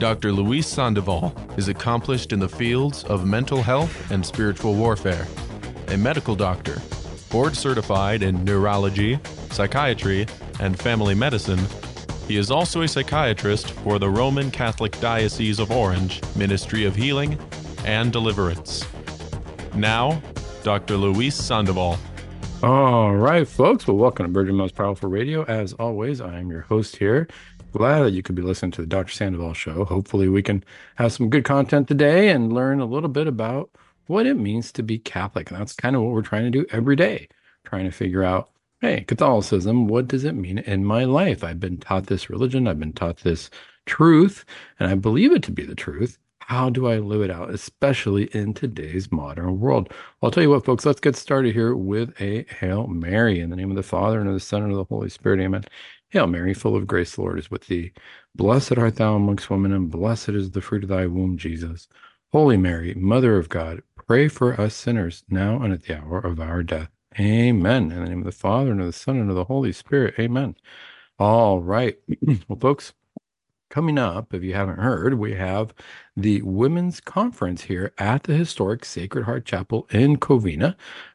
Dr. Luis Sandoval is accomplished in the fields of mental health and spiritual warfare. A medical doctor, board certified in neurology, psychiatry, and family medicine, he is also a psychiatrist for the Roman Catholic Diocese of Orange Ministry of Healing and Deliverance. Now, Dr. Luis Sandoval. All right, folks. Well, welcome to Virgin Most Powerful Radio. As always, I am your host here. Glad that you could be listening to the Dr. Sandoval Show. Hopefully, we can have some good content today and learn a little bit about what it means to be Catholic. And that's kind of what we're trying to do every day, trying to figure out, hey, Catholicism, what does it mean in my life? I've been taught this religion, I've been taught this truth, and I believe it to be the truth. How do I live it out, especially in today's modern world? Well, I'll tell you what, folks, let's get started here with a Hail Mary. In the name of the Father, and of the Son, and of the Holy Spirit, amen. Hail Mary, full of grace, the Lord is with thee. Blessed art thou amongst women, and blessed is the fruit of thy womb, Jesus. Holy Mary, Mother of God, pray for us sinners, now and at the hour of our death. Amen. In the name of the Father, and of the Son, and of the Holy Spirit, amen. All right. Well, folks, coming up, if you haven't heard, we have the Women's Conference here at the historic Sacred Heart Chapel in Covina.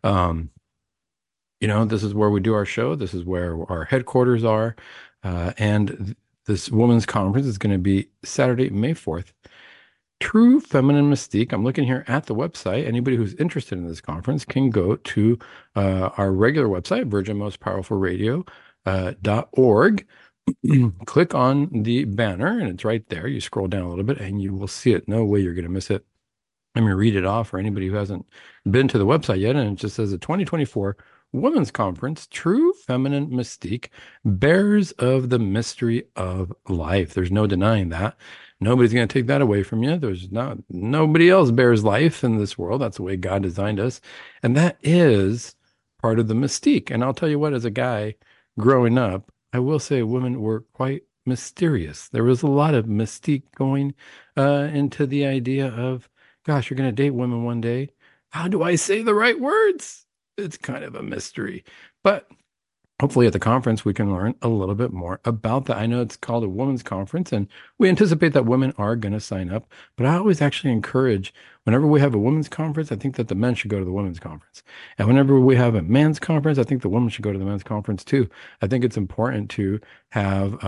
This is where we do our show. This is where our headquarters are. And this Women's Conference is going to be Saturday, May 4th. True Feminine Mystique. I'm looking here at the website. Anybody who's interested in this conference can go to our regular website, virginmostpowerfulradio.org. Click on the banner, and it's right there. You scroll down a little bit, and you will see it. No way you're going to miss it. Let me read it off for anybody who hasn't been to the website yet. And it just says the 2024 Women's Conference, True Feminine Mystique, Bearers of the Mystery of Life. There's no denying that. Nobody's going to take that away from you. Nobody else bears life in this world. That's the way God designed us. And that is part of the mystique. And I'll tell you what, as a guy growing up, I will say women were quite mysterious. There was a lot of mystique going into the idea of, gosh, you're going to date women one day. How do I say the right words? It's kind of a mystery. But hopefully at the conference, we can learn a little bit more about that. I know it's called a women's conference, and we anticipate that women are going to sign up. But I always actually encourage, whenever we have a women's conference, I think that the men should go to the women's conference. And whenever we have a men's conference, I think the women should go to the men's conference too. I think it's important to have,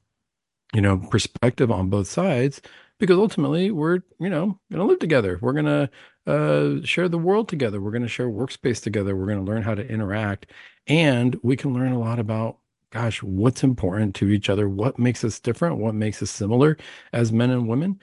perspective on both sides, because ultimately we're, going to live together. We're going to share the world together. We're going to share workspace together. We're going to learn how to interact, and we can learn a lot about, gosh, what's important to each other, what makes us different, what makes us similar as men and women.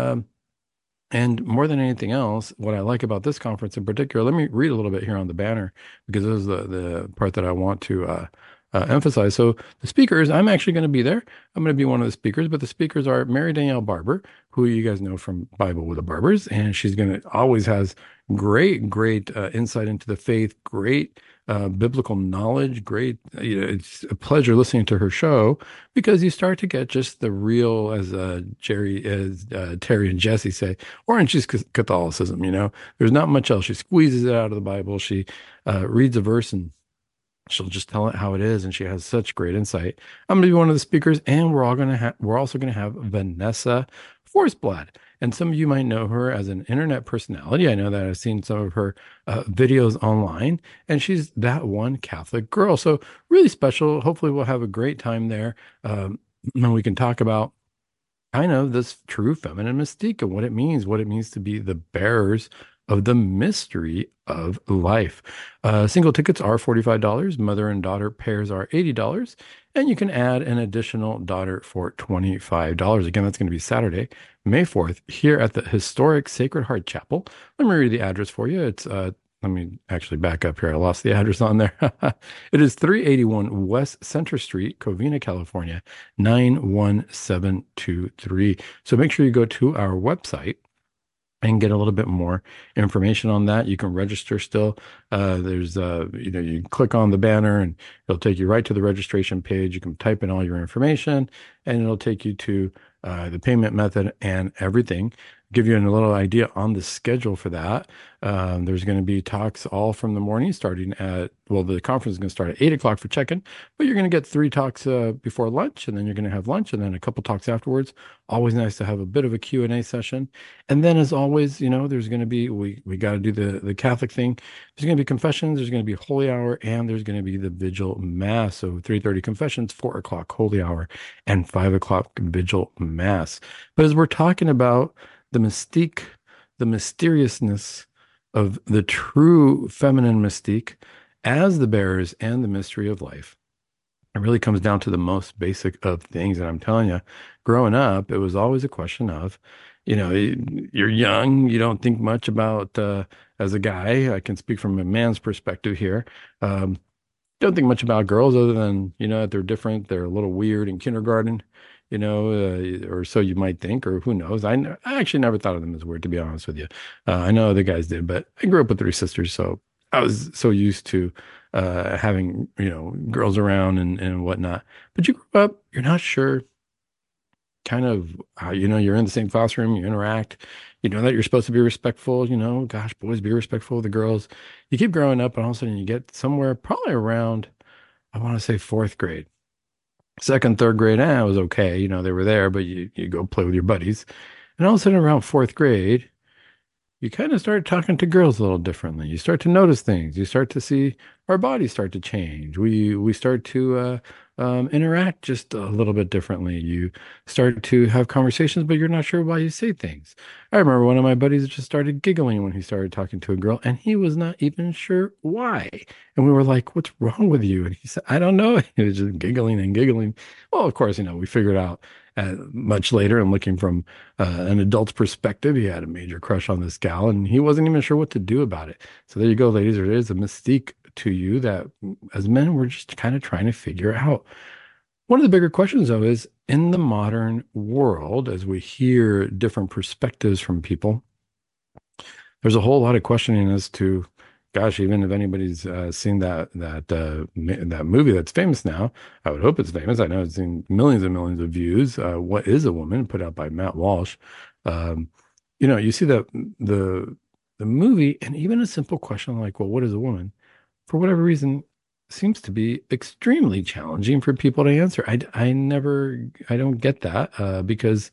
And more than anything else, what I like about this conference in particular, let me read a little bit here on the banner, because this is the part that I want to emphasize. So the speakers, I'm actually going to be there. I'm going to be one of the speakers, but the speakers are Mary Danielle Barber, who you guys know from Bible with the Barbers, and she's always has great insight into the faith, great biblical knowledge, great. It's a pleasure listening to her show, because you start to get just the real, as Terry and Jesse say, orange is Catholicism. There's not much else. She squeezes it out of the Bible. She reads a verse and she'll just tell it how it is, and she has such great insight. I'm going to be one of the speakers, and we're also going to have Vanessa Forsblad. And some of you might know her as an internet personality. I know that I've seen some of her videos online, and she's that one Catholic girl. So really special. Hopefully we'll have a great time there. And we can talk about this true feminine mystique and what it means to be the bearers of the mystery of life. Single tickets are $45. Mother and daughter pairs are $80. And you can add an additional daughter for $25. Again, that's going to be Saturday, May 4th, here at the historic Sacred Heart Chapel. Let me read the address for you. It's let me actually back up here. I lost the address on there. It is 381 West Center Street, Covina, California, 91723. So make sure you go to our website and get a little bit more information on that. You can register still. There's, you click on the banner and it'll take you right to the registration page. You can type in all your information, and it'll take you to the payment method and everything. give you a little idea on the schedule for that. There's going to be talks all from the morning, starting at, well, the conference is going to start at 8 o'clock for check-in, but you're going to get three talks before lunch, and then you're going to have lunch, and then a couple talks afterwards. Always nice to have a bit of a Q&A session. And then, as always, there's going to be, we got to do the Catholic thing. There's going to be confessions, there's going to be holy hour, and there's going to be the vigil mass. So 3:30 confessions, 4 o'clock holy hour, and 5 o'clock vigil mass. But as we're talking about the mystique, the mysteriousness of the true feminine mystique as the bearers and the mystery of life. It really comes down to the most basic of things. And I'm telling you, growing up, it was always a question of, you're young, you don't think much about, as a guy, I can speak from a man's perspective here. Don't think much about girls other than, that they're different. They're a little weird in kindergarten, or so you might think, or who knows. I actually never thought of them as weird, to be honest with you. I know other guys did, but I grew up with three sisters, so I was so used to having, girls around and whatnot. But you grew up, you're not sure kind of how, you're in the same classroom, you interact, you know that you're supposed to be respectful, gosh, boys, be respectful of the girls. You keep growing up, and all of a sudden you get somewhere probably around, I want to say fourth grade. Second, third grade, it was okay. They were there, but you go play with your buddies. And all of a sudden around fourth grade, you kind of start talking to girls a little differently. You start to notice things. You start to see our bodies start to change. We start to interact just a little bit differently. You start to have conversations, but you're not sure why you say things. I remember one of my buddies just started giggling when he started talking to a girl, and he was not even sure why. And we were like, "What's wrong with you?" And he said, "I don't know." He was just giggling and giggling. Well, of course, we figured out much later, and looking from an adult's perspective, he had a major crush on this gal, and he wasn't even sure what to do about it. So there you go, ladies. There is a mystique to you that as men, we're just kind of trying to figure out. One of the bigger questions, though, is in the modern world, as we hear different perspectives from people, there's a whole lot of questioning as to, gosh, even if anybody's seen that movie that's famous now, I would hope it's famous. I know it's seen millions and millions of views. What is a Woman? Put out by Matt Walsh. You see the movie, and even a simple question like, well, what is a woman? For whatever reason, seems to be extremely challenging for people to answer. I don't get that because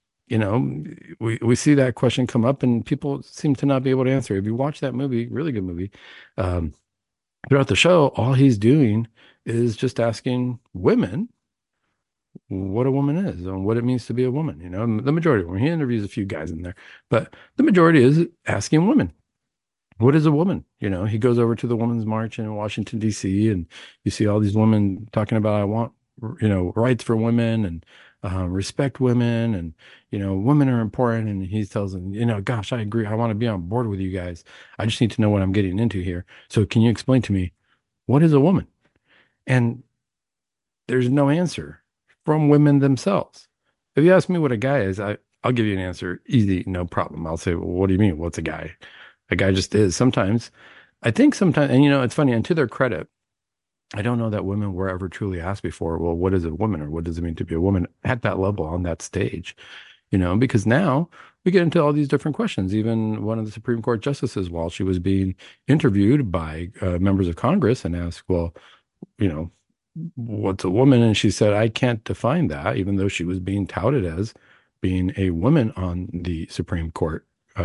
we see that question come up and people seem to not be able to answer. If you watch that movie, really good movie, um, throughout the show, all he's doing is just asking women what a woman is and what it means to be a woman. The majority of them. He interviews a few guys in there, but the majority is asking women, what is a woman? He goes over to the Women's March in Washington, D.C., and you see all these women talking about, I want, rights for women and respect women, and, women are important. And he tells them, gosh, I agree. I want to be on board with you guys. I just need to know what I'm getting into here. So can you explain to me, what is a woman? And there's no answer from women themselves. If you ask me what a guy is, I'll give you an answer easy, no problem. I'll say, well, what do you mean? What's a guy? A guy just is. Sometimes, I think sometimes, and it's funny, and to their credit, I don't know that women were ever truly asked before, well, what is a woman, or what does it mean to be a woman at that level on that stage? Because now we get into all these different questions. Even one of the Supreme Court justices, while she was being interviewed by members of Congress and asked, well, what's a woman? And she said, I can't define that, even though she was being touted as being a woman on the Supreme Court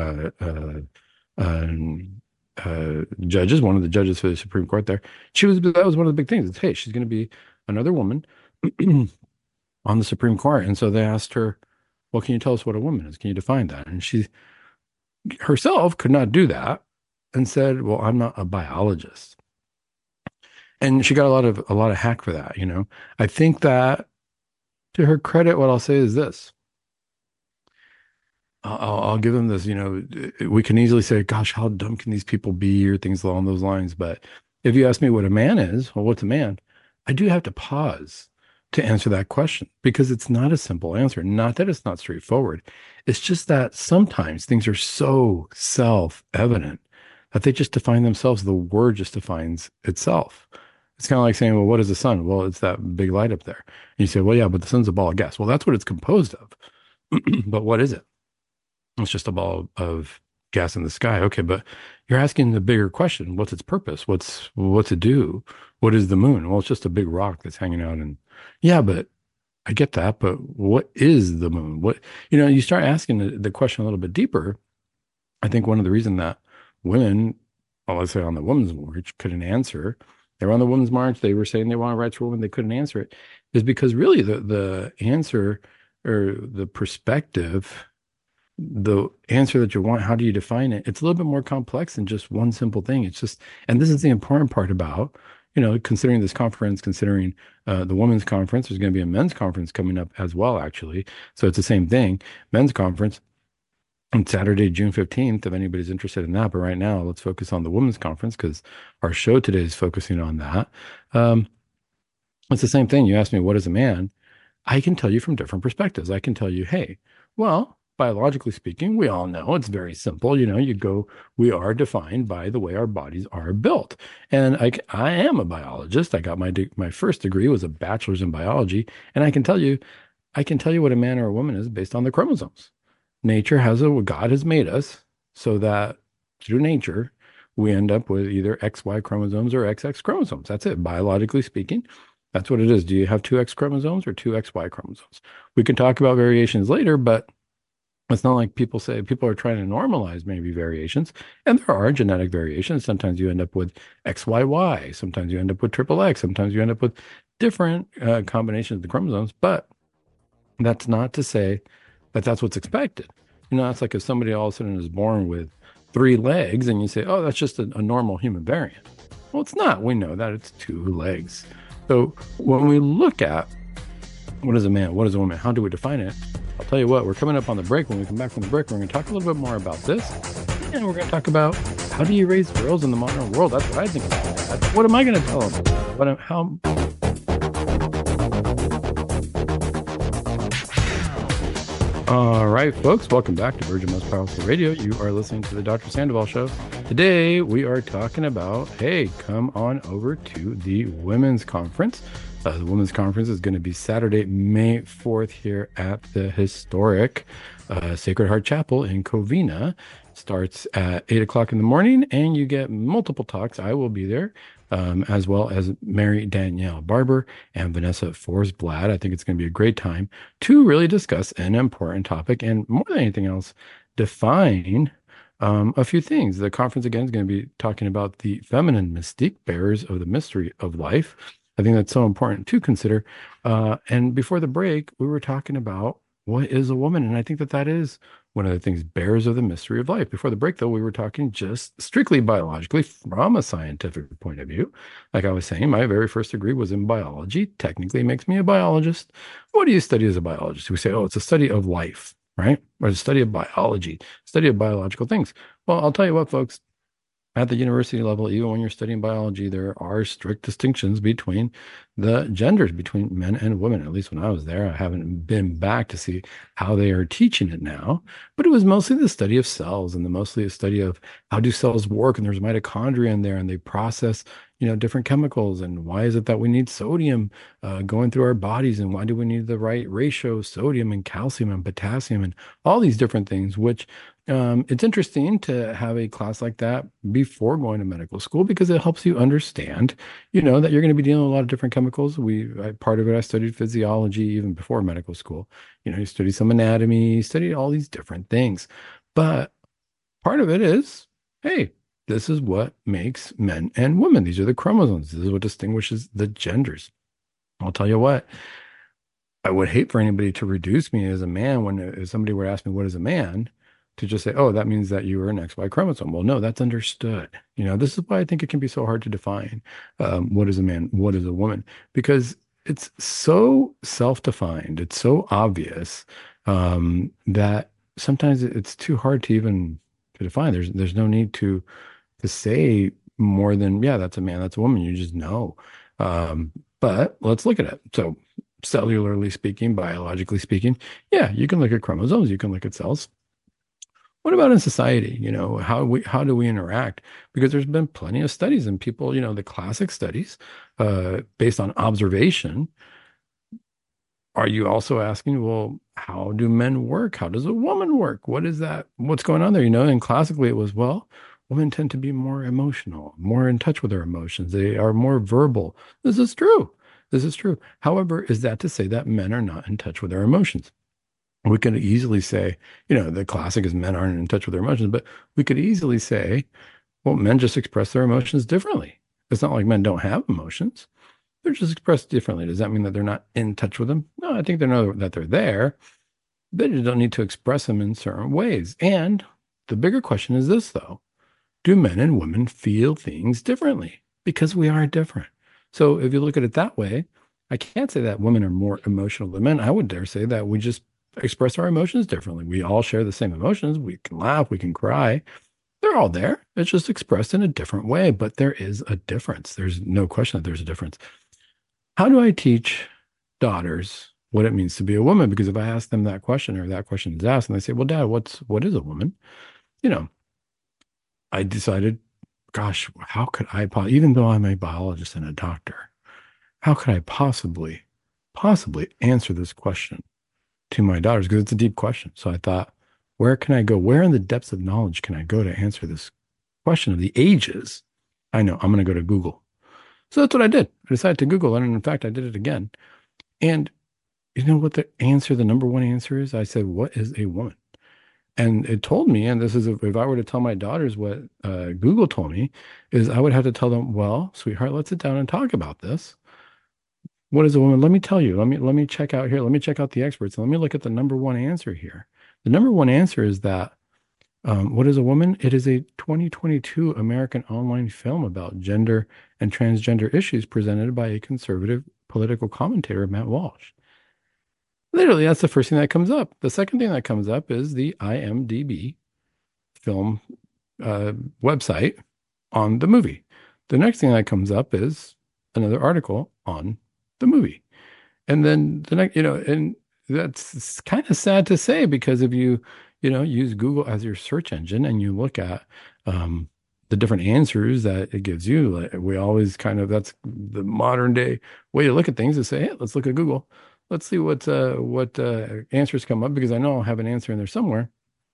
judges, one of the judges for the Supreme Court there. That was one of the big things. It's, hey, she's going to be another woman on the Supreme Court. And so they asked her, well, can you tell us what a woman is? Can you define that? And she herself could not do that and said, well, I'm not a biologist. And she got a lot of hack for that. I think that, to her credit, what I'll say is this. I'll give them this. We can easily say, gosh, how dumb can these people be, or things along those lines. But if you ask me what a man is, well, what's a man? I do have to pause to answer that question, because it's not a simple answer. Not that it's not straightforward. It's just that sometimes things are so self-evident that they just define themselves. The word just defines itself. It's kind of like saying, well, what is the sun? Well, it's that big light up there. And you say, well, yeah, but the sun's a ball of gas. Well, that's what it's composed of. But what is it? It's just a ball of gas in the sky. Okay, but you're asking the bigger question. What's its purpose? What's it do? What is the moon? Well, it's just a big rock that's hanging out and yeah, but I get that, but what is the moon? You start asking the question a little bit deeper. I think one of the reasons that women, well, let's say on the Women's March, couldn't answer, they were on the Women's March, they were saying they want rights for women, they couldn't answer it, is because really the answer or the perspective, the answer that you want, how do you define it? It's a little bit more complex than just one simple thing. It's just, and this is the important part about, considering this conference, considering the women's conference, there's going to be a men's conference coming up as well, actually. So it's the same thing, men's conference on Saturday, June 15th, if anybody's interested in that. But right now, let's focus on the women's conference because our show today is focusing on that. Um, it's the same thing. You asked me, what is a man? I can tell you from different perspectives. I can tell you, hey, well, biologically speaking, we all know it's very simple. We are defined by the way our bodies are built. And I am a biologist. I got my first degree was a bachelor's in biology, and I can tell you what a man or a woman is based on the chromosomes. God has made us so that through nature, we end up with either XY chromosomes or XX chromosomes. That's it, biologically speaking. That's what it is. Do you have two X chromosomes or two XY chromosomes? We can talk about variations later, but it's not like people are trying to normalize maybe variations. And there are genetic variations. Sometimes you end up with XYY. Sometimes you end up with triple X. Sometimes you end up with different combinations of the chromosomes. But that's not to say that that's what's expected. It's like if somebody all of a sudden is born with three legs and you say, oh, that's just a normal human variant. Well, it's not. We know that it's two legs. So when we look at what is a man, what is a woman, how do we define it? I'll tell you what, we're coming up on the break. When we come back from the break, we're going to talk a little bit more about this. And we're going to talk about how do you raise girls in the modern world? That's what I think about that. What am I going to tell them? All right, folks, welcome back to Virgin Most Powerful Radio. You are listening to the Dr. Sandoval Show. Today, we are talking about, hey, come on over to the Women's Conference. The Women's Conference is going to be Saturday, May 4th here at the historic Sacred Heart Chapel in Covina. Starts at 8 o'clock in the morning, and you get multiple talks. I will be there. As well as Mary Danielle Barber and Vanessa Forsblad. I think it's going to be a great time to really discuss an important topic and more than anything else, define a few things. The conference again is going to be talking about the feminine mystique, bearers of the mystery of life. I think that's so important to consider. And before the break, we were talking about what is a woman, and I think that is one of the things, bearers of the mystery of life. Before the break, though, we were talking just strictly biologically from a scientific point of view. Like I was saying, my very first degree was in biology. Technically, it makes me a biologist. What do you study as a biologist? We say, oh, it's a study of life, right? Or a study of biology, study of biological things. Well, I'll tell you what, folks. At the university level, even when you're studying biology, there are strict distinctions between the genders, between men and women. At least when I was there, I haven't been back to see how they are teaching it now. But it was mostly the study of cells and mostly a study of how do cells work. And there's mitochondria in there, and they process, different chemicals. And why is it that we need sodium going through our bodies? And why do we need the right ratio of sodium and calcium and potassium and all these different things, which it's interesting to have a class like that before going to medical school because it helps you understand, that you're going to be dealing with a lot of different chemicals. Part of it, I studied physiology even before medical school. You study some anatomy, study all these different things. But part of it is, hey, this is what makes men and women. These are the chromosomes. This is what distinguishes the genders. I'll tell you what, I would hate for anybody to reduce me as a man if somebody were to ask me, what is a man? To just say, oh, that means that you are an XY chromosome. Well, no, that's understood. This is why I think it can be so hard to define what is a man, what is a woman, because it's so self-defined. It's so obvious that sometimes it's too hard to even to define. There's no need to say more than, yeah, that's a man, that's a woman. You just know. But let's look at it. So cellularly speaking, biologically speaking, yeah, you can look at chromosomes, you can look at cells. What about in society? How do we interact? Because there's been plenty of studies and people, the classic studies based on observation Are you also asking, well, how do men work? How does a woman work? What is that? What's going on there? And classically it was, well, women tend to be more emotional, more in touch with their emotions. They are more verbal. This is true. This is true. However, is that to say that men are not in touch with their emotions? We could easily say, the classic is men aren't in touch with their emotions, but we could easily say, well, men just express their emotions differently. It's not like men don't have emotions. They're just expressed differently. Does that mean that they're not in touch with them? No, I think they know that they're there. They just don't need to express them in certain ways. And the bigger question is this, though. Do men and women feel things differently? Because we are different. So if you look at it that way, I can't say that women are more emotional than men. I would dare say that we just express our emotions differently. We all share the same emotions. We can laugh, we can cry. They're all there. It's just expressed in a different way, but there is a difference. There's no question that there's a difference. How do I teach daughters what it means to be a woman? Because if I ask them that question or that question is asked and they say, well, Dad, what is a woman? You know, I decided, gosh, how could even though I'm a biologist and a doctor, how could I possibly answer this question to my daughters? Because it's a deep question. So I thought, where can I go? Where in the depths of knowledge can I go to answer this question of the ages? I know I'm going to go to Google. So that's what I did. I decided to Google it. And in fact, I did it again. And you know what the number one answer is? I said, what is a woman? And it told me, and this is if I were to tell my daughters what Google told me, is I would have to tell them, well, sweetheart, let's sit down and talk about this. What is a woman? Let me tell you. Let me check out here. Let me check out the experts. And let me look at the number one answer here. The number one answer is that what is a woman? It is a 2022 American online film about gender and transgender issues presented by a conservative political commentator, Matt Walsh. Literally, that's the first thing that comes up. The second thing that comes up is the IMDb film uh, website on the movie. The next thing that comes up is another article on the movie. And then the next, and that's kind of sad to say because if you use Google as your search engine and you look at the different answers that it gives you, like we always that's the modern day way to look at things is say, hey, let's look at Google. Let's see what answers come up because I know I'll have an answer in there somewhere.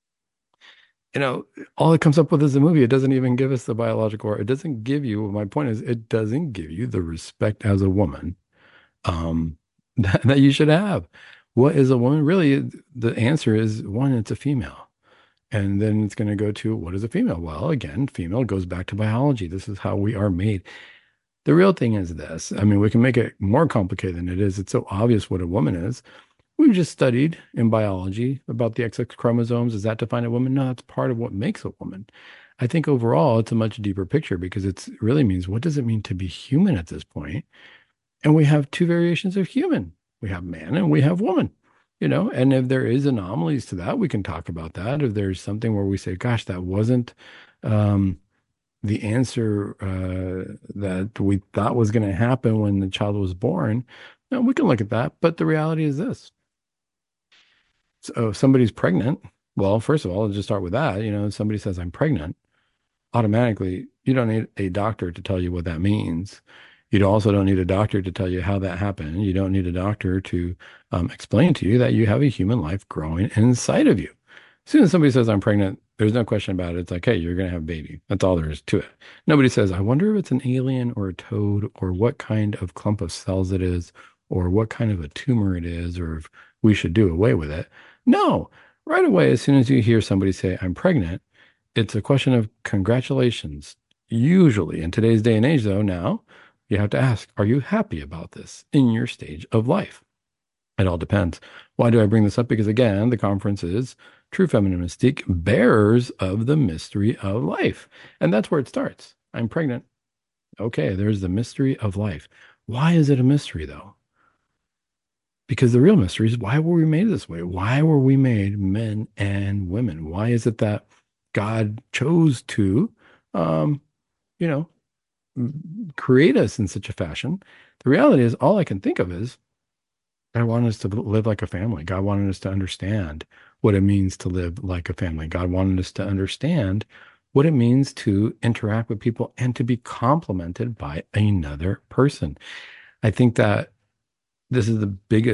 All it comes up with is a movie. It doesn't even give us the biological, or it doesn't give you, my point is, it doesn't give you the respect as a woman um, that you should have. What is a woman? Really, the answer is one, it's a female. And then it's going to go to what is a female? Well, again, female goes back to biology. This is how we are made. The real thing is this. I mean, we can make it more complicated than it is. It's so obvious what a woman is. We've just studied in biology about the XX chromosomes. Does that define a woman? No, that's part of what makes a woman. I think overall, it's a much deeper picture because it really means what does it mean to be human at this point? And we have two variations of human. We have man and we have woman, and if there is anomalies to that, we can talk about that. If there's something where we say, gosh, that wasn't um, the answer that we thought was going to happen when the child was born, we can look at that. But the reality is this. So if somebody's pregnant, well, first of all, let's just start with that. If somebody says, I'm pregnant, automatically, you don't need a doctor to tell you what that means. You also don't need a doctor to tell you how that happened. You don't need a doctor to explain to you that you have a human life growing inside of you. As soon as somebody says, I'm pregnant, there's no question about it. It's like, hey, you're going to have a baby. That's all there is to it. Nobody says, I wonder if it's an alien or a toad or what kind of clump of cells it is or what kind of a tumor it is or if we should do away with it. No, right away, as soon as you hear somebody say, I'm pregnant, it's a question of congratulations. Usually in today's day and age, though, now you have to ask, are you happy about this in your stage of life? It all depends. Why do I bring this up? Because again, the conference is True Feminine Mystique, bearers of the mystery of life. And that's where it starts. I'm pregnant. Okay, there's the mystery of life. Why is it a mystery, though? Because the real mystery is why were we made this way? Why were we made men and women? Why is it that God chose to, um, you know, create us in such a fashion? The reality is, all I can think of is God wanted us to live like a family. God wanted us to understand what it means to live like a family. God wanted us to understand what it means to interact with people and to be complemented by another person. I think that this is the biggest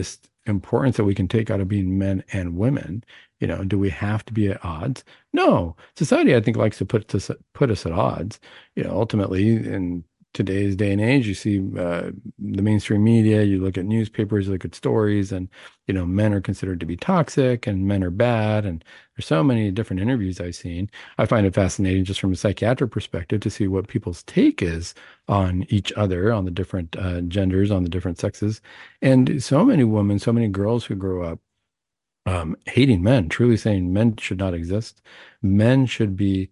importance that we can take out of being men and women. Do we have to be at odds? No. Society, I think, likes to put us at odds. Ultimately, in today's day and age, you see the mainstream media, you look at newspapers, you look at stories, and men are considered to be toxic and men are bad. And there's so many different interviews I've seen. I find it fascinating just from a psychiatric perspective to see what people's take is on each other, on the different genders, on the different sexes. And so many women, so many girls who grow up hating men, truly saying men should not exist. Men should be,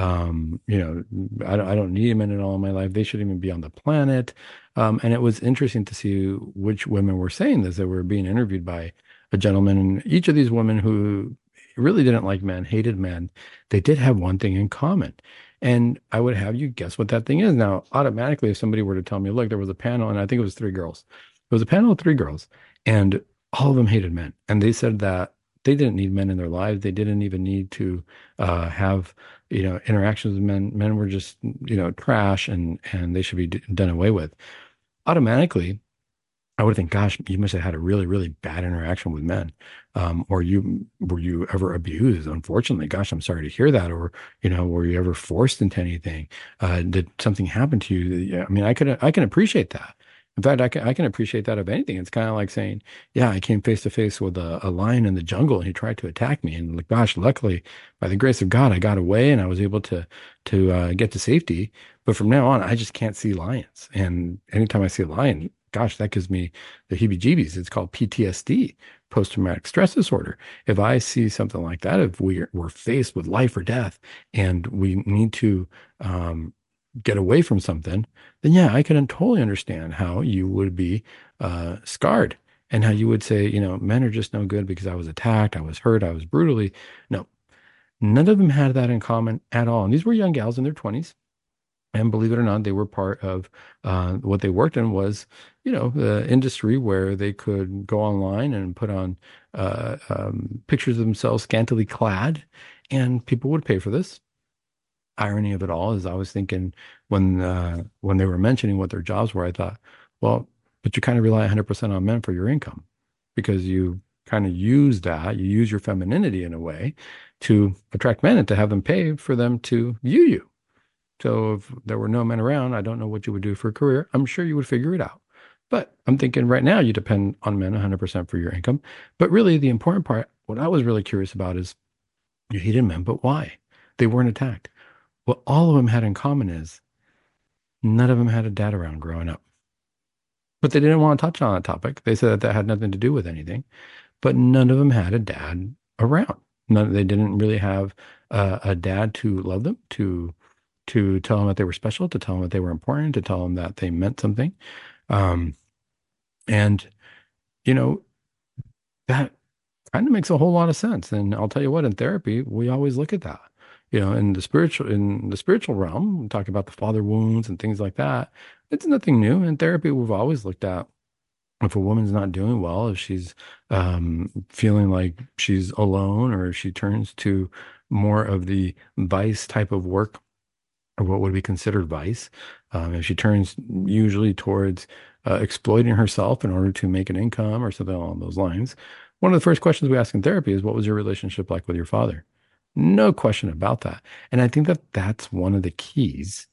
I don't need men at all in my life. They should even be on the planet. And it was interesting to see which women were saying this. They were being interviewed by a gentleman, and each of these women who really didn't like men, hated men, they did have one thing in common. And I would have you guess what that thing is. Now, automatically, if somebody were to tell me, look, there was a panel, and I think it was three girls. It was a panel of three girls, and all of them hated men. And they said that they didn't need men in their lives. They didn't even need to have, interactions with men. Men were just, trash, and they should be done away with. Automatically, I would think, gosh, you must have had a really, really bad interaction with men. Or were you ever abused? Unfortunately, gosh, I'm sorry to hear that. Or, were you ever forced into anything? Did something happen to you? Yeah, I mean, I can appreciate that. In fact, I can appreciate that of anything. It's kind of like saying, yeah, I came face to face with a lion in the jungle and he tried to attack me. And like, gosh, luckily, by the grace of God, I got away and I was able to get to safety. But from now on, I just can't see lions. And anytime I see a lion, gosh, that gives me the heebie-jeebies. It's called PTSD, post-traumatic stress disorder. If I see something like that, if we're faced with life or death and we need to get away from something, then yeah, I can totally understand how you would be scarred and how you would say, men are just no good because I was attacked, I was hurt, I was brutally. No, none of them had that in common at all. And these were young gals in their 20s. And believe it or not, they were part of what they worked in was, the industry where they could go online and put on pictures of themselves scantily clad, and people would pay for this. Irony of it all is I was thinking when they were mentioning what their jobs were, I thought, well, but you kind of rely 100% on men for your income because you kind of you use your femininity in a way to attract men and to have them pay for them to view you. So if there were no men around, I don't know what you would do for a career. I'm sure you would figure it out. But I'm thinking right now you depend on men 100% for your income. But really the important part, what I was really curious about is you hated men, but why? They weren't attacked. What all of them had in common is none of them had a dad around growing up. But they didn't want to touch on that topic. They said that that had nothing to do with anything. But none of them had a dad around. They didn't really have a dad to love them, to tell them that they were special, to tell them that they were important, to tell them that they meant something. Um, and, you know, that kind of makes a whole lot of sense. And I'll tell you what, in therapy, we always look at that. In the spiritual realm, we talk about the father wounds and things like that. It's nothing new. In therapy, we've always looked at if a woman's not doing well, if she's feeling like she's alone, or if she turns to more of the vice type of work, or what would be considered vice, if she turns usually towards exploiting herself in order to make an income or something along those lines. One of the first questions we ask in therapy is, what was your relationship like with your father? No question about that. And I think that that's one of the keys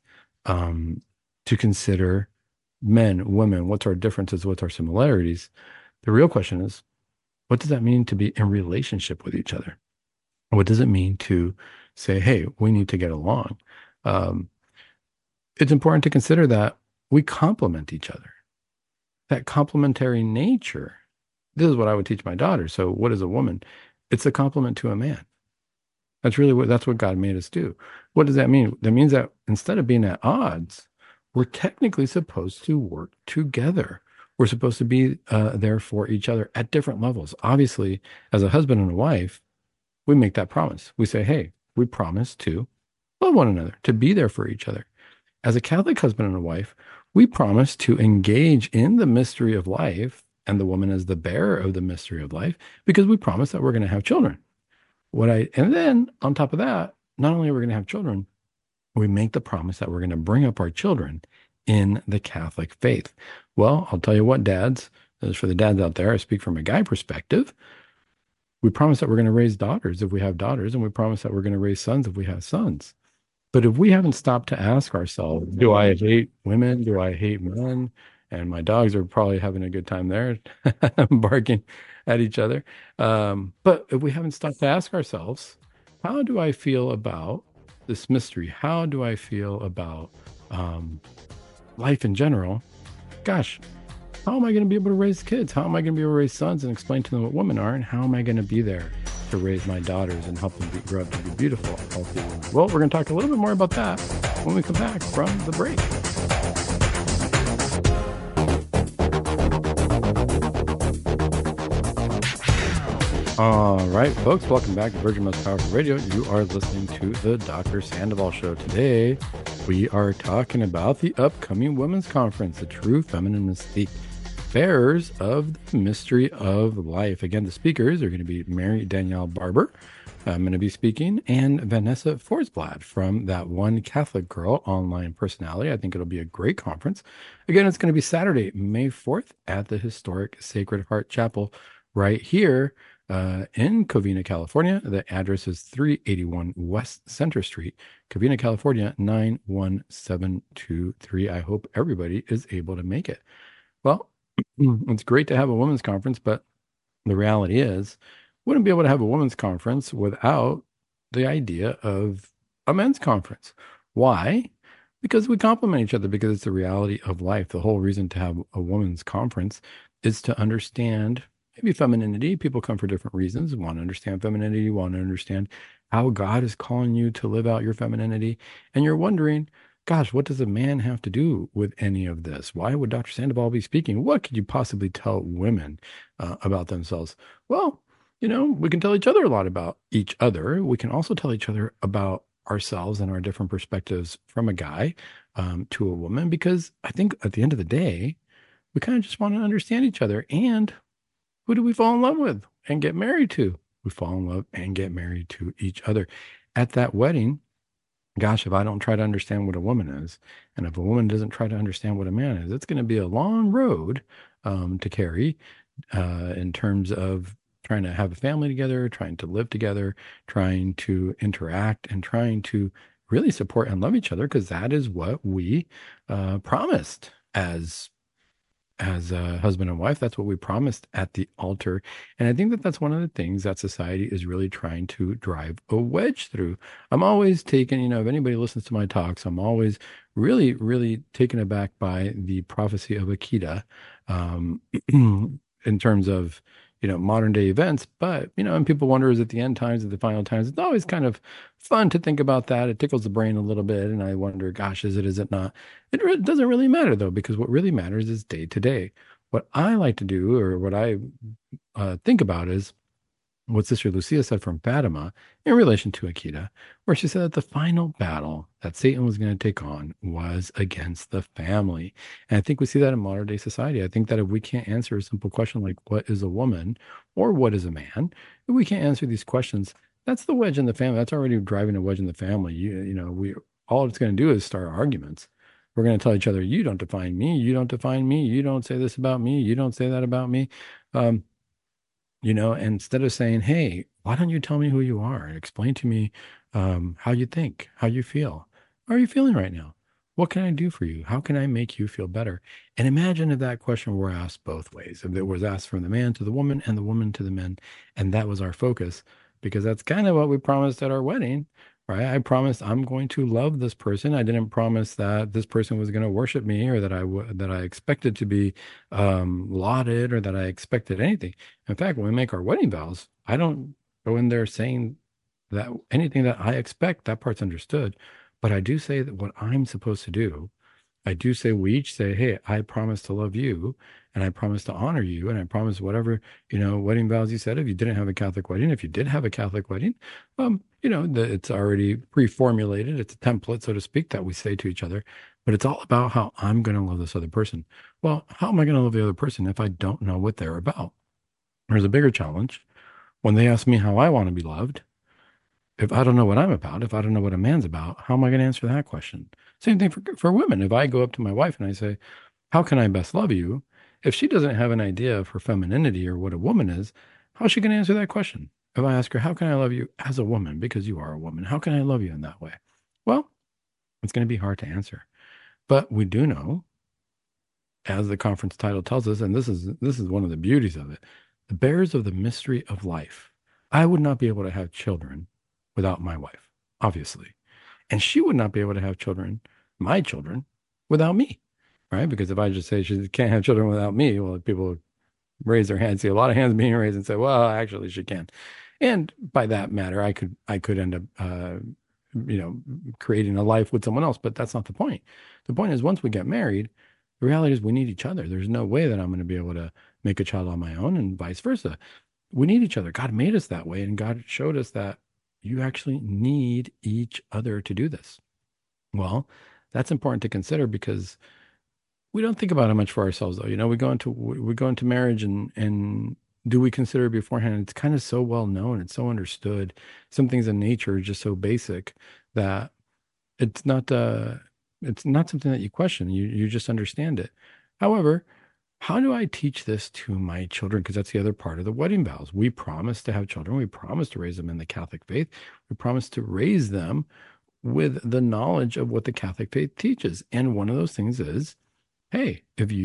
to consider men, women, what's our differences, what's our similarities. The real question is, what does that mean to be in relationship with each other? What does it mean to say, hey, we need to get along? Um, it's important to consider that we complement each other. That complementary nature. This is what I would teach my daughter. So, what is a woman? It's a complement to a man. That's what God made us do. What does that mean? That means that instead of being at odds, we're technically supposed to work together. We're supposed to be there for each other at different levels. Obviously, as a husband and a wife, we make that promise. We say, hey, we promise to love one another, to be there for each other. As a Catholic husband and a wife, we promise to engage in the mystery of life, and the woman is the bearer of the mystery of life, because we promise that we're going to have children. And then on top of that, not only are we going to have children, we make the promise that we're going to bring up our children in the Catholic faith. Well, I'll tell you what, dads, As for the dads out there, I speak from a guy perspective. We promise that we're going to raise daughters if we have daughters, and we promise that we're going to raise sons if we have sons. But if we haven't stopped to ask ourselves, do I hate women? Do I hate men? And my dogs are probably having a good time there, barking at each other. But if we haven't stopped to ask ourselves, how do I feel about this mystery? How do I feel about um, life in general? Gosh, how am I going to be able to raise kids? How am I going to be able to raise sons and explain to them what women are? And how am I going to be there to raise my daughters and help them grow up to be beautiful, healthy women? Well, we're going to talk a little bit more about that when we come back from the break. All right, folks, welcome back to Virgin Most Powerful Radio. You are listening to the Dr. Sandoval Show. Today, we are talking about the upcoming Women's Conference, the True Feminine Mystique, Bearers of the Mystery of Life. Again, the speakers are going to be Mary Danielle Barber. I'm going to be speaking, and Vanessa Forsblad from That One Catholic Girl online personality. I think it'll be a great conference. Again, it's going to be Saturday, May 4th at the historic Sacred Heart Chapel right here in Covina, California. The address is 381 West Center Street, Covina, California, 91723. I hope everybody is able to make it. Well, it's great to have a women's conference, but the reality is, wouldn't be able to have a women's conference without the idea of a men's conference. Why? Because we complement each other, because it's the reality of life. The whole reason to have a women's conference is to understand maybe femininity. People come for different reasons, want to understand femininity, want to understand how God is calling you to live out your femininity. And you're wondering, gosh, what does a man have to do with any of this? Why would Dr. Sandoval be speaking? What could you possibly tell women about themselves? Well, we can tell each other a lot about each other. We can also tell each other about ourselves and our different perspectives from a guy to a woman, because I think at the end of the day, we kind of just want to understand each other. And who do we fall in love with and get married to? We fall in love and get married to each other. At that wedding, gosh, if I don't try to understand what a woman is, and if a woman doesn't try to understand what a man is, it's going to be a long road to carry in terms of trying to have a family together, trying to live together, trying to interact, and trying to really support and love each other, because that is what we promised as a husband and wife. That's what we promised at the altar. And I think that that's one of the things that society is really trying to drive a wedge through. I'm always taken, if anybody listens to my talks, I'm always really, really taken aback by the prophecy of Akita in terms of, modern day events. But, and people wonder, is it the end times, at the final times? It's always kind of fun to think about that. It tickles the brain a little bit. And I wonder, gosh, is it not? It doesn't really matter, though, because what really matters is day to day. What I like to do, or what I think about, is what Sister Lucia said from Fatima in relation to Akita, where she said that the final battle that Satan was going to take on was against the family. And I think we see that in modern day society. I think that if we can't answer a simple question like, what is a woman or what is a man, if we can't answer these questions, that's the wedge in the family. That's already driving a wedge in the family. We all it's going to do is start arguments. We're going to tell each other, you don't define me. You don't define me. You don't say this about me. You don't say that about me. Instead of saying, hey, why don't you tell me who you are and explain to me how you think, how you feel? How are you feeling right now? What can I do for you? How can I make you feel better? And imagine if that question were asked both ways, if it was asked from the man to the woman and the woman to the men, and that was our focus, because that's kind of what we promised at our wedding, right? I promised I'm going to love this person. I didn't promise that this person was going to worship me, or that I expected to be lauded, or that I expected anything. In fact, when we make our wedding vows, I don't go in there saying that anything that I expect, that part's understood. But I do say that what I'm supposed to do, I do say, we each say, hey, I promise to love you, and I promise to honor you, and I promise whatever, wedding vows you said. If you didn't have a Catholic wedding, if you did have a Catholic wedding, it's already pre-formulated. It's a template, so to speak, that we say to each other. But it's all about how I'm going to love this other person. Well, how am I going to love the other person if I don't know what they're about? There's a bigger challenge. When they ask me how I want to be loved, if I don't know what I'm about, if I don't know what a man's about, how am I going to answer that question? Same thing for women. If I go up to my wife and I say, how can I best love you? if she doesn't have an idea of her femininity or what a woman is, how's she going to answer that question? If I ask her, how can I love you as a woman? Because you are a woman. How can I love you in that way? Well, it's going to be hard to answer. But we do know, as the conference title tells us, and this is one of the beauties of it, the bearers of the mystery of life. I would not be able to have children without my wife, obviously. And she would not be able to have children, my children, without me, right? Because if I just say she can't have children without me, well, people raise their hands, see a lot of hands being raised and say, well, actually she can. And by that matter, I could end up, you know, creating a life with someone else, but that's not the point. The point is once we get married, the reality is we need each other. There's no way that I'm going to be able to make a child on my own and vice versa. We need each other. God made us that way, and God showed us that you actually need each other to do this. Well, that's important to consider because we don't think about it much for ourselves, though. You know, we go into marriage, and do we consider it beforehand? It's kind of so well known, it's so understood. Some things in nature are just so basic that it's not it's not something that you question. You just understand it. However, how do I teach this to my children? Because that's the other part of the wedding vows. We promise to have children. We promise to raise them in the Catholic faith. We promise to raise them with the knowledge of what the Catholic faith teaches. And one of those things is, hey,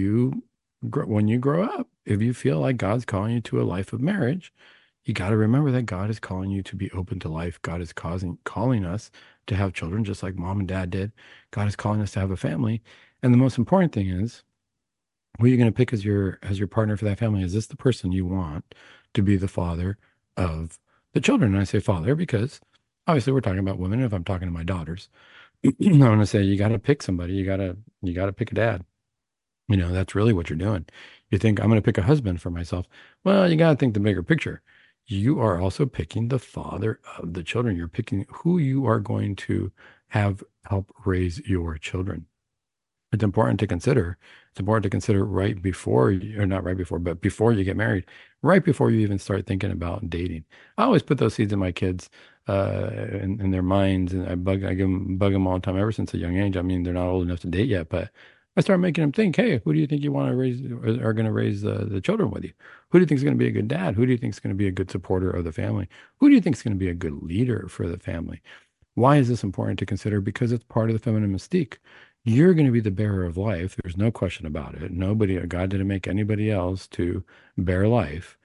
when you grow up, if you feel like God's calling you to a life of marriage, you got to remember that God is calling you to be open to life. God is calling us to have children, just like mom and dad did. God is calling us to have a family. And the most important thing is, who are you going to pick as your partner for that family? Is this the person you want to be the father of the children? And I say father because obviously we're talking about women. If I'm talking to my daughters, I'm going to say you got to pick somebody. You got to pick a dad. You know, that's really what you're doing. You think I'm going to pick a husband for myself. Well, you got to think the bigger picture. You are also picking the father of the children. You're picking who you are going to have help raise your children. It's important to consider. It's important to consider right before, or not right before, but before you get married, right before you even start thinking about dating. I always put those seeds in my kids, in their minds, and bug them all the time ever since a young age. I mean, they're not old enough to date yet, but I start making them think, hey, who do you think you want to raise, or are going to raise the children with you? Who do you think is going to be a good dad? Who do you think is going to be a good supporter of the family? Who do you think is going to be a good leader for the family? Why is this important to consider? Because it's part of the feminine mystique. You're going to be the bearer of life. There's no question about it. God didn't make anybody else to bear life.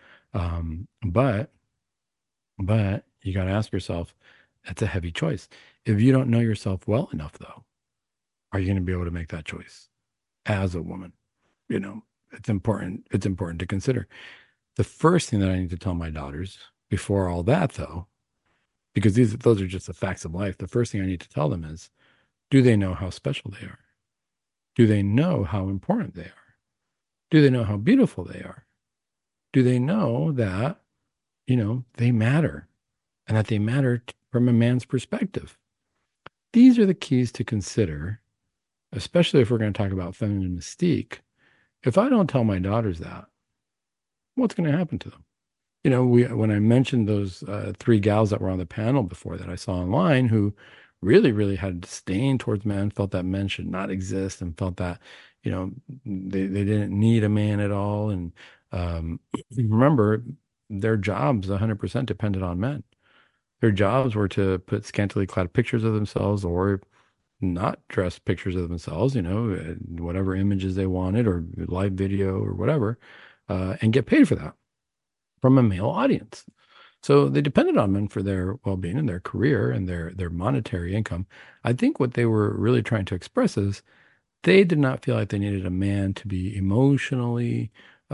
But you got to ask yourself, that's a heavy choice. If you don't know yourself well enough, though, are you going to be able to make that choice as a woman? You know, it's important. It's important to consider. The first thing that I need to tell my daughters before all that, though, because those are just the facts of life. The first thing I need to tell them is, do they know how special they are? Do they know how important they are? Do they know how beautiful they are? Do they know that, they matter and that they matter from a man's perspective? These are the keys to consider, especially if we're going to talk about feminine mystique. If I don't tell my daughters that, what's going to happen to them? When I mentioned those three gals that were on the panel before that I saw online who really, really had disdain towards men, felt that men should not exist, and felt that, they didn't need a man at all. And remember, their jobs 100% depended on men. Their jobs were to put scantily clad pictures of themselves or not dress pictures of themselves, whatever images they wanted or live video or whatever, and get paid for that from a male audience. So they depended on men for their well-being and their career and their monetary income. I think what they were really trying to express is they did not feel like they needed a man to be emotionally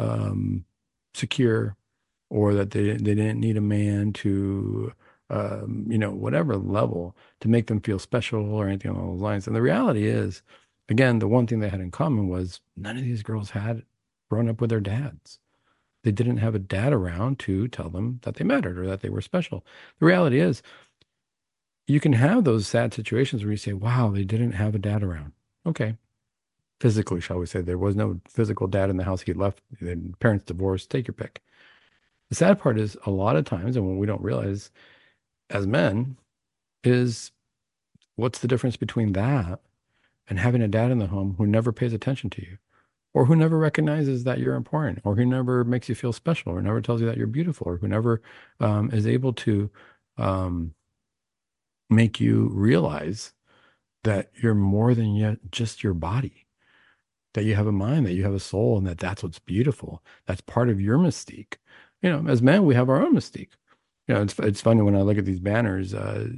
secure, or that they didn't need a man to, whatever level, to make them feel special or anything along those lines. And the reality is, again, the one thing they had in common was none of these girls had grown up with their dads. They didn't have a dad around to tell them that they mattered or that they were special. The reality is, you can have those sad situations where you say, wow, they didn't have a dad around. Okay. Physically, shall we say, there was no physical dad in the house. He left, parents divorced, take your pick. The sad part is a lot of times, and what we don't realize as men, is what's the difference between that and having a dad in the home who never pays attention to you, or who never recognizes that you're important, or who never makes you feel special, or never tells you that you're beautiful, or who never is able to um, make you realize that you're more than yet just your body, that you have a mind, that you have a soul, and that that's what's beautiful. That's part of your mystique. As men, we have our own mystique. It's funny when I look at these banners.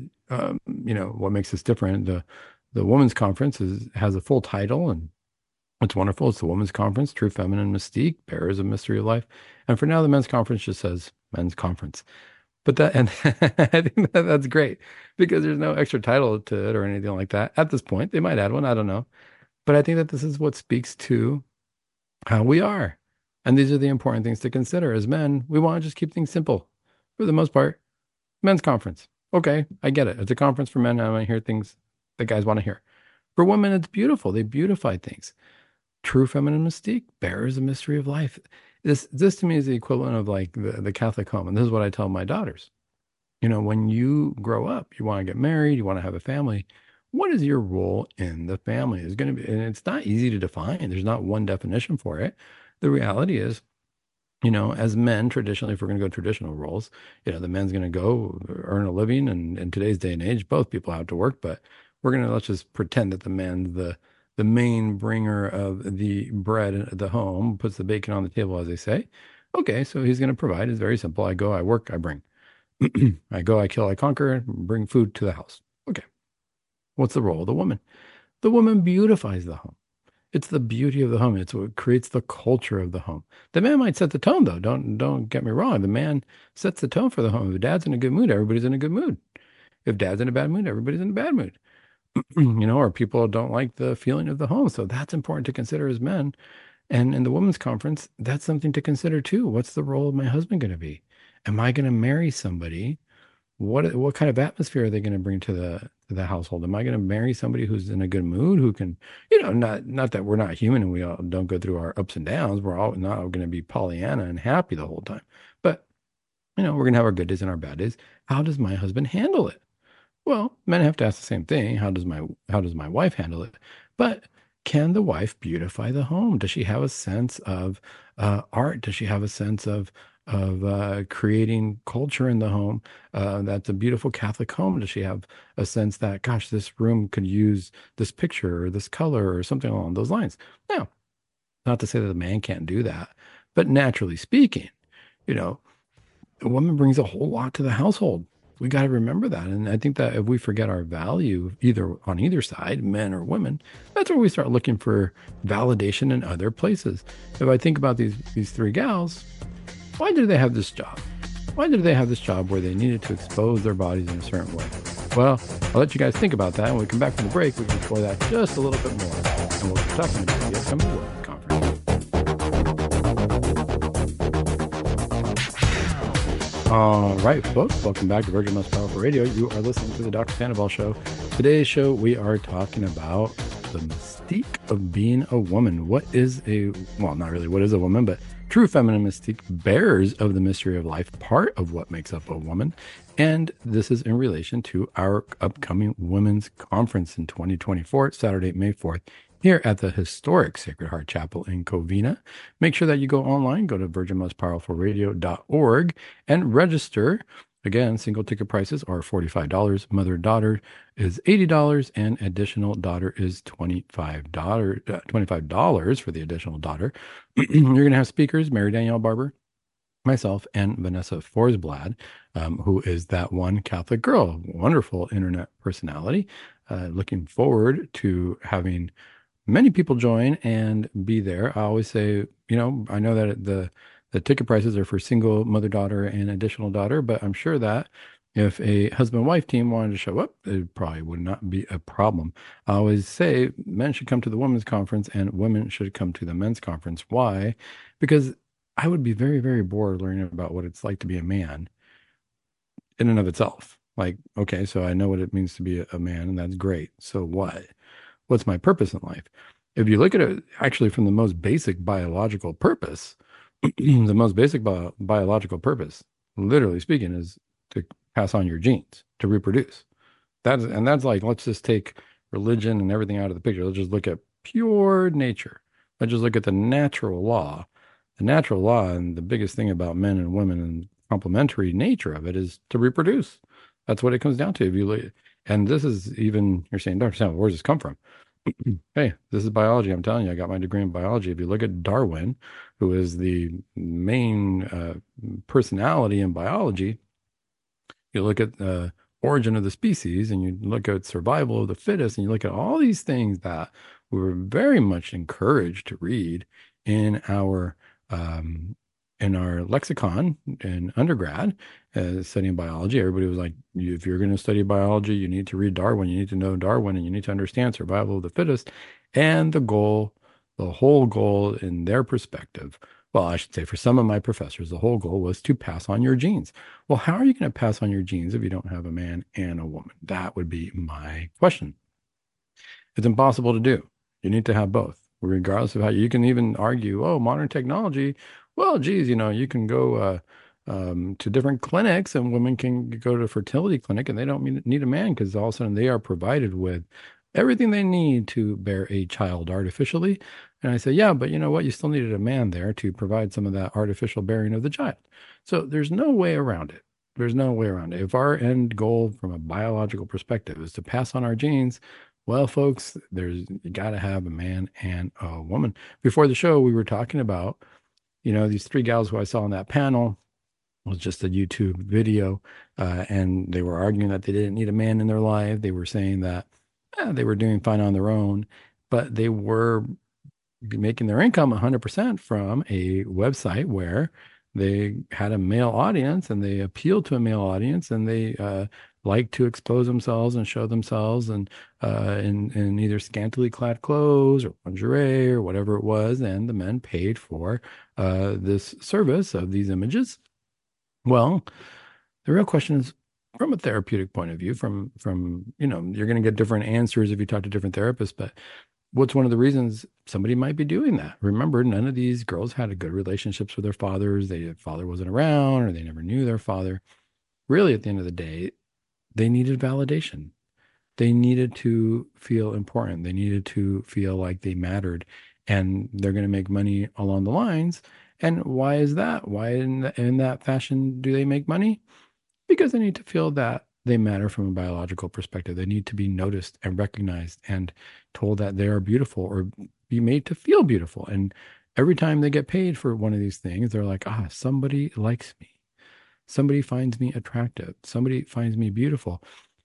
What makes us different? The women's conference has a full title, and it's wonderful. It's the women's conference, True Feminine Mystique, Bearers of Mystery of Life. And for now, the men's conference just says men's conference. But and I think that's great because there's no extra title to it or anything like that at this point. They might add one, I don't know. But I think that this is what speaks to how we are. And these are the important things to consider. As men, we want to just keep things simple for the most part. Men's conference. Okay, I get it. It's a conference for men. I want to hear things that guys want to hear. For women, it's beautiful. They beautify things. True feminine mystique, bearers a mystery of life. This to me is the equivalent of like the Catholic home. And this is what I tell my daughters. When you grow up, you want to get married, you want to have a family. What is your role in the family? Is going to be, and it's not easy to define. There's not one definition for it. The reality is, as men, traditionally, if we're going to go traditional roles, the man's going to go earn a living. And in today's day and age, both people have to work, but let's just pretend that the man's the main bringer of the bread at the home, puts the bacon on the table, as they say. Okay, so he's going to provide. It's very simple. I go, I work, I bring. I go, I kill, I conquer, bring food to the house. Okay. What's the role of the woman? The woman beautifies the home. It's the beauty of the home. It's what creates the culture of the home. The man might set the tone, though. Don't get me wrong. The man sets the tone for the home. If dad's in a good mood, everybody's in a good mood. If dad's in a bad mood, everybody's in a bad mood. Or people don't like the feeling of the home. So that's important to consider as men. And in the women's conference, that's something to consider too. What's the role of my husband going to be? Am I going to marry somebody? What kind of atmosphere are they going to bring to the household? Am I going to marry somebody who's in a good mood, who can, not that we're not human and we all don't go through our ups and downs. We're all not going to be Pollyanna and happy the whole time. But we're going to have our good days and our bad days. How does my husband handle it? Well, men have to ask the same thing. How does my wife handle it? But can the wife beautify the home? Does she have a sense of art? Does she have a sense of creating culture in the home? That's a beautiful Catholic home. Does she have a sense that, gosh, this room could use this picture or this color or something along those lines? Now, not to say that the man can't do that, but naturally speaking, you know, a woman brings a whole lot to the household. We got to remember that. And I think that if we forget our value, either on either side, men or women, that's where we start looking for validation in other places. If I think about these three gals, why did they have this job? Why did they have this job where they needed to expose their bodies in a certain way? Well, I'll let you guys think about that. When we come back from the break, we can explore that just a little bit more. And we'll be talking about the upcoming World Conference. All right, folks, welcome back to Virgin Most Powerful Radio. You are listening to the Dr. Sandoval Show. Today's show, we are talking about the mystique of being a woman. What is not really what is a woman, but true feminine mystique, bearers of the mystery of life, part of what makes up a woman. And this is in relation to our upcoming Women's Conference in 2024, Saturday, May 4th, here at the historic Sacred Heart Chapel in Covina. Make sure that you go online, go to virginmostpowerfulradio.org and register. Again, single ticket prices are $45. Mother-daughter is $80 and additional daughter is $25 for the additional daughter. You're going to have speakers, Mary Danielle Barber, myself, and Vanessa Forsblad, who is that one Catholic girl, wonderful internet personality. Looking forward to having many people join and be there. I always say, I know that the ticket prices are for single mother-daughter and additional daughter, but I'm sure that if a husband-wife team wanted to show up, it probably would not be a problem. I always say men should come to the women's conference and women should come to the men's conference. Why? Because I would be very, very bored learning about what it's like to be a man in and of itself. Like, okay, so I know what it means to be a man, and that's great. So what? What's my purpose in life? If you look at it actually from the most basic biological purpose, the most basic biological purpose, literally speaking, is to pass on your genes, to reproduce. That's like, let's just take religion and everything out of the picture. Let's just look at pure nature. Let's just look at the natural law. The natural law, and the biggest thing about men and women and complementary nature of it is to reproduce. That's what it comes down to. If you look, and this is even, you're saying, Dr. Sam, where does this come from? Hey, this is biology. I'm telling you, I got my degree in biology. If you look at Darwin, who is the main personality in biology, you look at the origin of the species and you look at survival of the fittest and you look at all these things that we were very much encouraged to read in our um, lexicon in undergrad, studying biology. Everybody was like, if you're going to study biology, you need to read Darwin, you need to know Darwin, and you need to understand survival of the fittest. And the whole goal in their perspective, well, I should say for some of my professors, the whole goal was to pass on your genes. Well, how are you going to pass on your genes if you don't have a man and a woman? That would be my question. It's impossible to do. You need to have both, regardless of how you can even argue, oh, modern technology. Well, geez, you can go to different clinics and women can go to a fertility clinic and they don't need a man because all of a sudden they are provided with everything they need to bear a child artificially. And I say, yeah, but you know what? You still needed a man there to provide some of that artificial bearing of the child. So there's no way around it. There's no way around it. If our end goal from a biological perspective is to pass on our genes, well, folks, you got to have a man and a woman. Before the show, we were talking about, these three gals who I saw on that panel was just a YouTube video, and they were arguing that they didn't need a man in their life. They were saying that they were doing fine on their own, but they were making their income 100% from a website where they had a male audience and they appealed to a male audience and they like to expose themselves and show themselves and in either scantily clad clothes or lingerie or whatever it was. And the men paid for this service of these images. Well, the real question is from a therapeutic point of view, from you're going to get different answers if you talk to different therapists, but what's one of the reasons somebody might be doing that? Remember, none of these girls had good relationships with their fathers. Their father wasn't around or they never knew their father. Really, at the end of the day, they needed validation. They needed to feel important. They needed to feel like they mattered. And they're going to make money along the lines. And why is that? Why in that fashion do they make money? Because they need to feel that they matter from a biological perspective. They need to be noticed and recognized and told that they are beautiful or be made to feel beautiful. And every time they get paid for one of these things, they're like, somebody likes me. Somebody finds me attractive. Somebody finds me beautiful.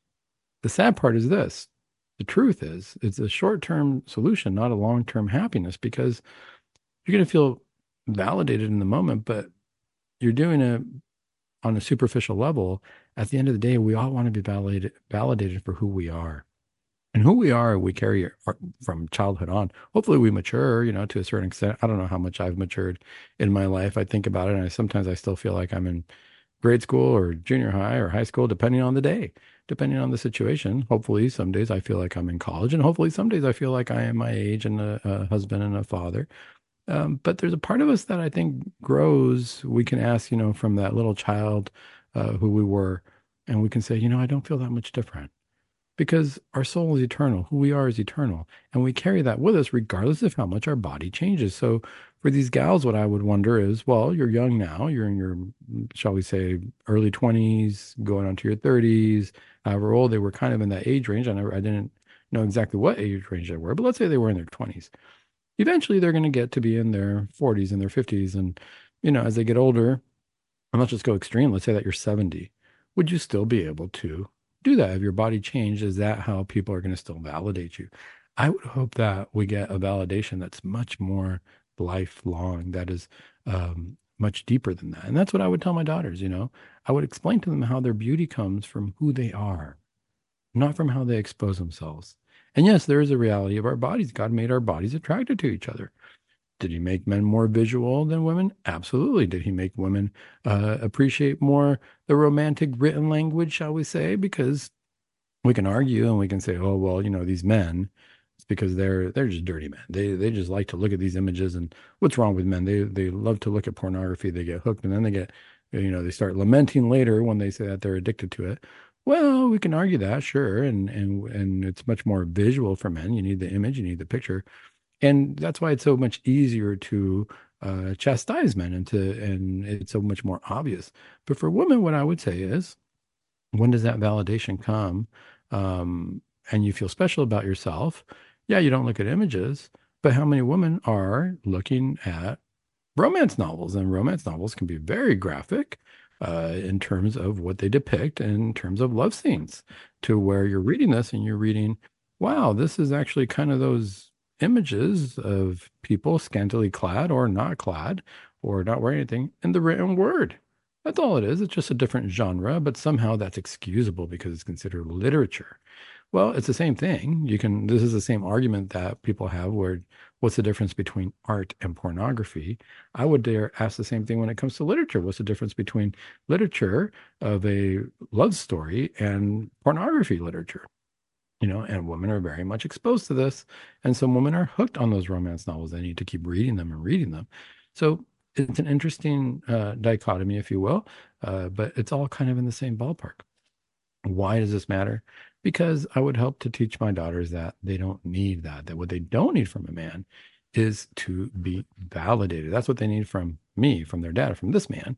The sad part is this. The truth is, it's a short-term solution, not a long-term happiness, because you're going to feel validated in the moment, but you're doing it on a superficial level. At the end of the day, we all want to be validated for who we are. And who we are, we carry from childhood on. Hopefully we mature, to a certain extent. I don't know how much I've matured in my life. I think about it, and sometimes I still feel like I'm in grade school or junior high or high school, depending on the day, depending on the situation. Hopefully some days I feel like I'm in college, and hopefully some days I feel like I am my age and a husband and a father. But there's a part of us that I think grows. We can ask, from that little child who we were, and we can say, I don't feel that much different because our soul is eternal. Who we are is eternal. And we carry that with us regardless of how much our body changes. So for these gals, what I would wonder is, well, you're young now. You're in your, shall we say, early 20s, going on to your 30s, however old they were, kind of in that age range. I didn't know exactly what age range they were, but let's say they were in their 20s. Eventually, they're going to get to be in their 40s and their 50s. And, as they get older, and let's just go extreme, let's say that you're 70, would you still be able to do that? If your body changed, is that how people are going to still validate you? I would hope that we get a validation that's much more lifelong, that is much deeper than that. And that's what I would tell my daughters, I would explain to them how their beauty comes from who they are, not from how they expose themselves. And yes, there is a reality of our bodies. God made our bodies attracted to each other. Did he make men more visual than women? Absolutely. Did he make women appreciate more the romantic written language, shall we say? Because we can argue and we can say, oh, well, these men, it's because they're just dirty men. They just like to look at these images. And what's wrong with men? They love to look at pornography. They get hooked, and then they get, they start lamenting later when they say that they're addicted to it. Well, we can argue that, sure, and it's much more visual for men. You need the image, you need the picture. And that's why it's so much easier to chastise men and it's so much more obvious. But for women, what I would say is, when does that validation come? Um, and you feel special about yourself. Yeah, you don't look at images, but how many women are looking at romance novels? And romance novels can be very graphic in terms of what they depict, in terms of love scenes, to where you're reading this and you're reading, wow, this is actually kind of those images of people scantily clad or not wearing anything in the written word. That's all it is. It's just a different genre, but somehow that's excusable because it's considered literature. Well, it's the same thing. This is the same argument that people have where what's the difference between art and pornography? I would dare ask the same thing when it comes to literature. What's the difference between literature of a love story and pornography literature? And women are very much exposed to this. And some women are hooked on those romance novels. They need to keep reading them and reading them. So it's an interesting dichotomy, if you will, but it's all kind of in the same ballpark. Why does this matter? Because I would help to teach my daughters that they don't need that, that what they don't need from a man is to be validated. That's what they need from me, from their dad, from this man,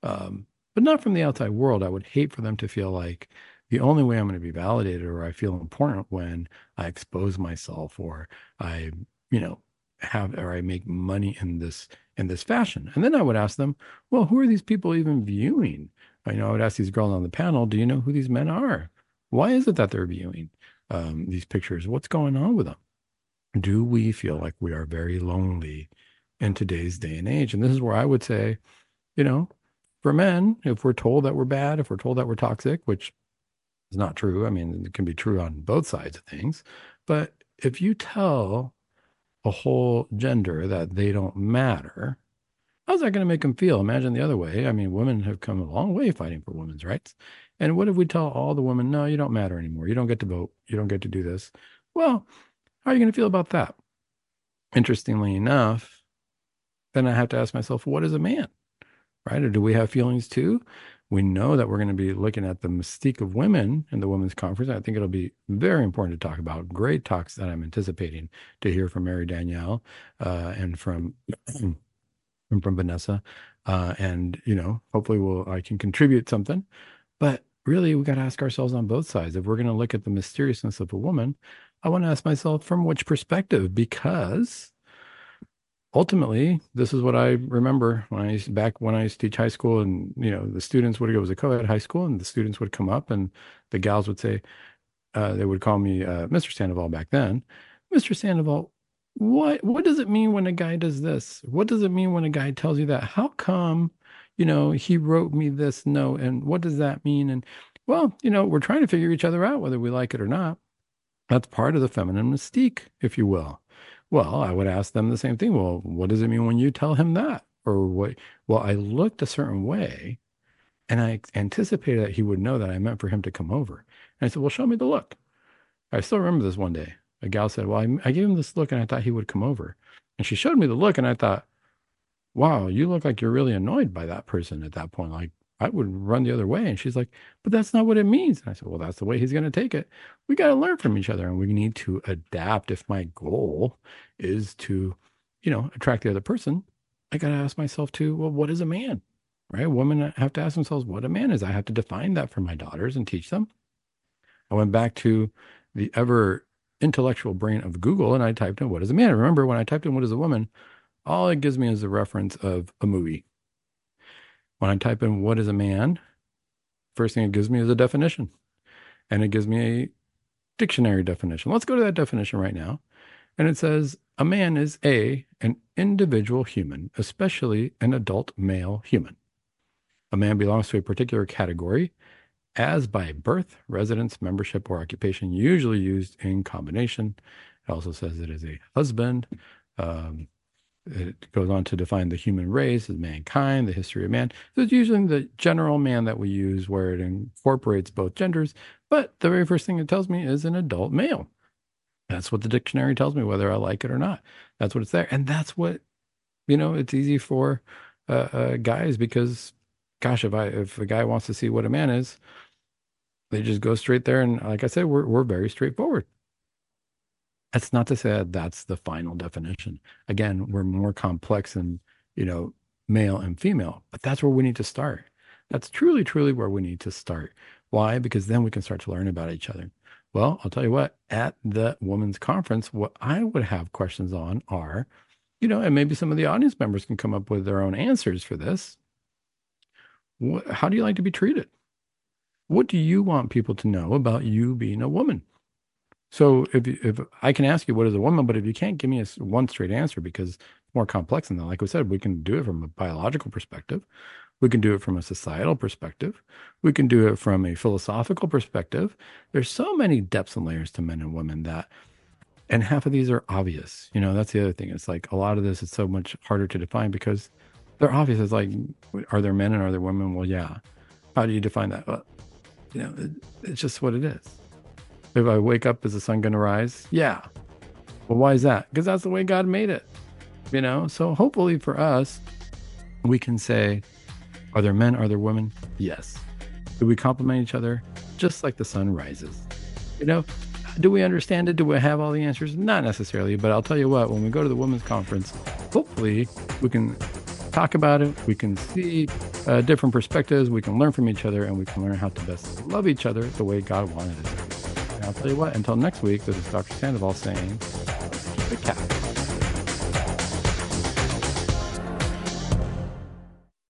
but not from the outside world. I would hate for them to feel like the only way I'm going to be validated or I feel important when I expose myself or I, you know, I make money in this fashion. And then I would ask them, well, who are these people even viewing? I would ask these girls on the panel, do you know who these men are? Why is it that they're viewing these pictures? What's going on with them? Do we feel like we are very lonely in today's day and age? And this is where I would say, you know, for men, if we're told that we're bad, if we're told that we're toxic, which is not true. I mean, it can be true on both sides of things. But if you tell a whole gender that they don't matter, how's that going to make them feel? Imagine the other way. I mean, women have come a long way fighting for women's rights. And what if we tell all the women, no, you don't matter anymore. You don't get to vote. You don't get to do this. Well, how are you going to feel about that? Interestingly enough, then I have to ask myself, what is a man? Right? Or do we have feelings too? We know that we're going to be looking at the mystique of women in the women's conference. I think it'll be very important to talk about. Great talks that I'm anticipating to hear from Mary Danielle and from from Vanessa. And hopefully I can contribute something. But really, we got to ask ourselves on both sides. If we're going to look at the mysteriousness of a woman, I want to ask myself from which perspective, because ultimately, this is what I remember back when I used to teach high school, and the students would go, it was a co-ed high school, and the students would come up, and the gals would say, they would call me Mr. Sandoval back then. Mr. Sandoval, what does it mean when a guy does this? What does it mean when a guy tells you that? How come, he wrote me this note, and what does that mean? And well, we're trying to figure each other out whether we like it or not. That's part of the feminine mystique, if you will. Well, I would ask them the same thing. Well, what does it mean when you tell him that? Or what? Well, I looked a certain way and I anticipated that he would know that I meant for him to come over. And I said, well, show me the look. I still remember this one day. A gal said, well, I gave him this look and I thought he would come over. And she showed me the look and I thought, wow, you look like you're really annoyed by that person at that point. Like, I would run the other way. And she's like, but that's not what it means. And I said, well, that's the way he's going to take it. We got to learn from each other and we need to adapt. If my goal is to, attract the other person, I got to ask myself too, well, what is a man? Right? Women have to ask themselves what a man is. I have to define that for my daughters and teach them. I went back to the ever intellectual brain of Google and I typed in what is a man. Remember when I typed in what is a woman, all it gives me is the reference of a movie. When I type in what is a man, first thing it gives me is a definition. And it gives me a dictionary definition. Let's go to that definition right now. And it says a man is an individual human, especially an adult male human. A man belongs to a particular category as by birth, residence, membership, or occupation, usually used in combination. It also says it is a husband. It goes on to define the human race as mankind, the history of man. So it's usually the general man that we use where it incorporates both genders. But the very first thing it tells me is an adult male. That's what the dictionary tells me, whether I like it or not. That's what it's there. And that's what, it's easy for guys because, gosh, if a guy wants to see what a man is, they just go straight there. And like I said, we're very straightforward. That's not to say that that's the final definition. Again, we're more complex than, you know, male and female, but that's where we need to start. That's truly, truly where we need to start. Why? Because then we can start to learn about each other. Well, I'll tell you what, at the women's conference, what I would have questions on are, and maybe some of the audience members can come up with their own answers for this. How do you like to be treated? What do you want people to know about you being a woman? So if I can ask you what is a woman, but if you can't give me one straight answer because it's more complex than that, like we said, we can do it from a biological perspective. We can do it from a societal perspective. We can do it from a philosophical perspective. There's so many depths and layers to men and women and half of these are obvious. That's the other thing. It's like a lot of this is so much harder to define because they're obvious. It's like, are there men and are there women? Well, yeah. How do you define that? Well, it's just what it is. If I wake up, is the sun going to rise? Yeah. Well, why is that? Because that's the way God made it. So hopefully for us, we can say, are there men? Are there women? Yes. Do we complement each other? Just like the sun rises. Do we understand it? Do we have all the answers? Not necessarily, but I'll tell you what, when we go to the women's conference, hopefully we can talk about it. We can see different perspectives. We can learn from each other, and we can learn how to best love each other the way God wanted it. And I'll tell you what, until next week, this is Dr. Sandoval saying, keep it cat.